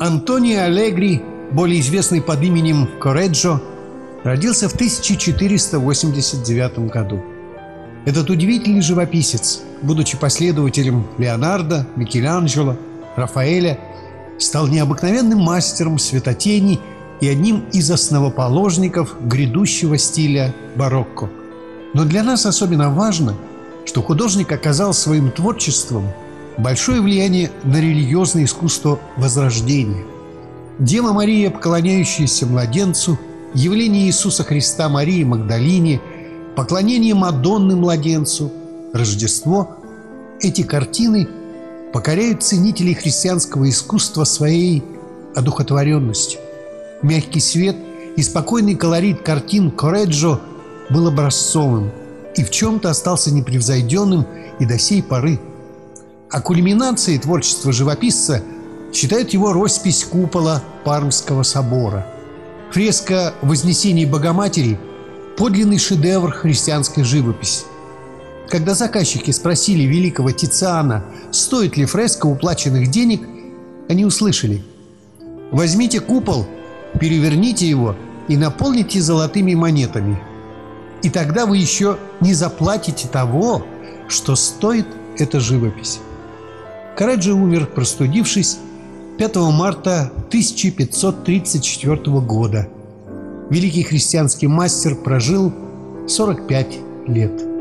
Антонио Аллегри, более известный под именем Корреджо, родился в 1489 году. Этот удивительный живописец, будучи последователем Леонардо, Микеланджело, Рафаэля, стал необыкновенным мастером светотеней и одним из основоположников грядущего стиля барокко. Но для нас особенно важно, что художник оказал своим творчеством большое влияние на религиозное искусство Возрождения. Дева Мария, поклоняющаяся младенцу, явление Иисуса Христа Марии Магдалине, поклонение Мадонны младенцу, Рождество – эти картины покоряют ценителей христианского искусства своей одухотворенностью. Мягкий свет и спокойный колорит картин Корреджо был образцовым и в чем-то остался непревзойденным и до сей поры. А кульминацией творчества живописца считают его роспись купола Пармского собора. Фреска «Вознесение Богоматери» – подлинный шедевр христианской живописи. Когда заказчики спросили великого Тициана, стоит ли фреска уплаченных денег, они услышали: «Возьмите купол, переверните его и наполните золотыми монетами. И тогда вы еще не заплатите того, что стоит эта живопись». Корреджо умер, простудившись, 5 марта 1534 года. Великий христианский мастер прожил 45 лет.